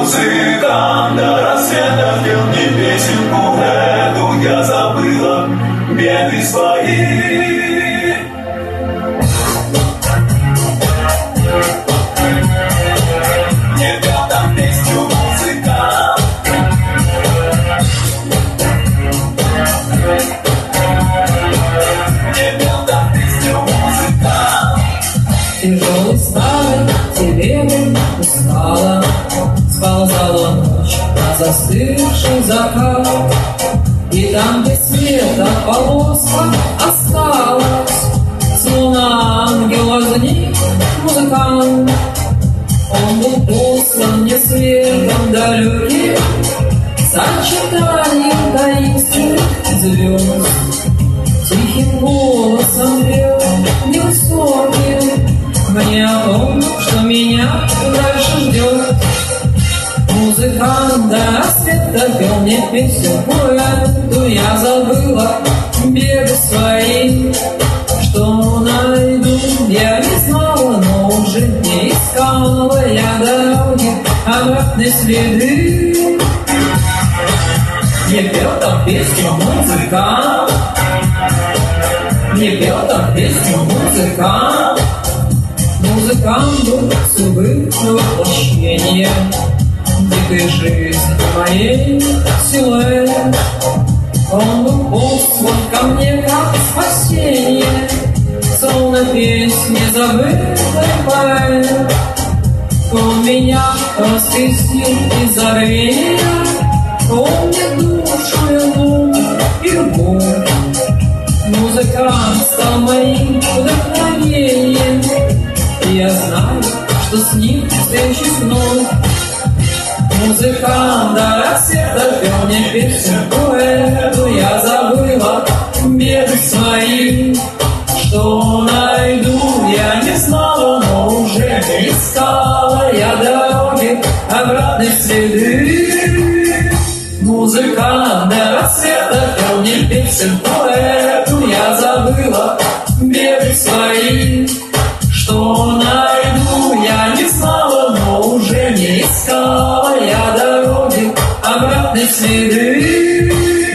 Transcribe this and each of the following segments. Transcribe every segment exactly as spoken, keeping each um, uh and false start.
музыкант до рассвета пел мне песенку эту, я забыла беды свои. Не пел там песню музыкант, не пел там песню музыкант. Тяжелый старый телегой устала, сползала ночь на застывший закат. И там, где света полоска осталась, словно ангел возник музыкант. Он был послан мне светом далеким, сочетанием таинственных звезд. Тихим голосом пел невысоким мне о том, что меня дальше ждет. Музыкант до рассвета пел мне песенку эту, я забыла беды свои. Что найду, я не знала, но уже не искала я дороги, обратной следы. Не пел там песню музыкант, не пел там песню музыкант. Музыкант был судьбы воплощение дикой жизни моей силуэт. Он был послан ко мне как спасение, словно песня забытой поэт. Он меня воскресил из забвения, он мне душу вернул и любовь. Музыкант стал моим вдохновением, и я знаю, что с ним встречусь вновь. Музыкант до рассвета пел мне песенку эту, я забыла беды свои. Что найду, я не знала, но уже не искала я дороги, обратной следы. Музыкант до рассвета пел мне песенку эту, я забыла беды свои. Что найду, я не знала, но уже не искала я дороги, обратной следы.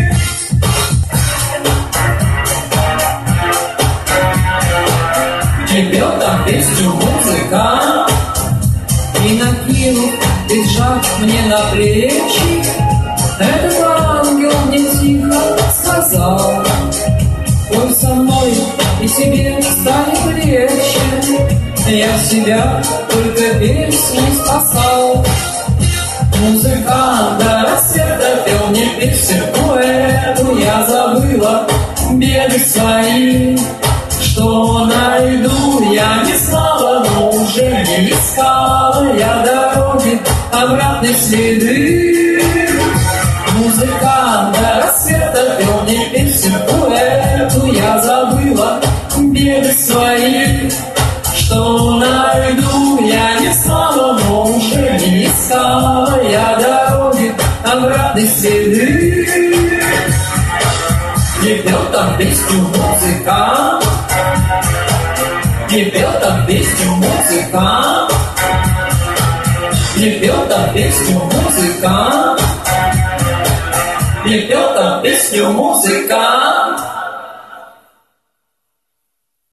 Не пел там песню музыкант, и накинув пиджак мне на плечи, этот ангел мне тихо сказал: пой со мной, и тебе станет легче. Я себя только песней спасал. Музыкант до рассвета пел мне песенку эту, я забыла беды свои. Что найду, я не знала, но уже не искала я дороги, обратной следы. Музыкант до рассвета пел мне песенку эту, я забыла беды свои. Что найду, я не знала, но уже не искала я дороги, обратной следы. Не пел там песню музыкант, не пел там песню музыкант, не пел там песню музыкант, не пел там песню музыкант.